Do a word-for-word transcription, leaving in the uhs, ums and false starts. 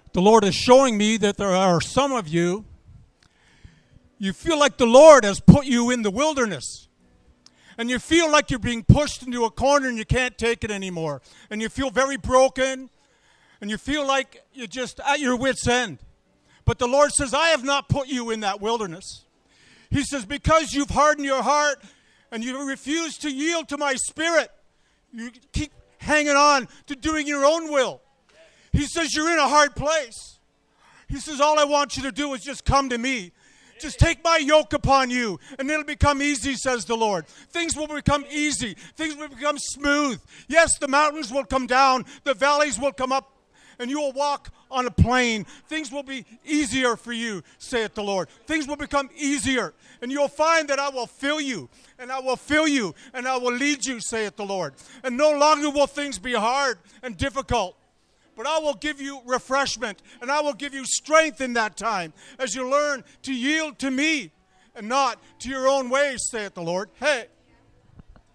The Lord is showing me that there are some of you, you feel like the Lord has put you in the wilderness. And you feel like you're being pushed into a corner and you can't take it anymore. And you feel very broken. And you feel like you're just at your wit's end. But the Lord says, I have not put you in that wilderness. He says, because you've hardened your heart and you refuse to yield to my spirit, you keep hanging on to doing your own will. He says, you're in a hard place. He says, all I want you to do is just come to me. Just take my yoke upon you, and it'll become easy, says the Lord. Things will become easy. Things will become smooth. Yes, the mountains will come down. The valleys will come up, and you will walk on a plain. Things will be easier for you, saith the Lord. Things will become easier, and you'll find that I will fill you, and I will fill you, and I will lead you, saith the Lord. And no longer will things be hard and difficult. But I will give you refreshment, and I will give you strength in that time as you learn to yield to me and not to your own ways, saith the Lord. Hey,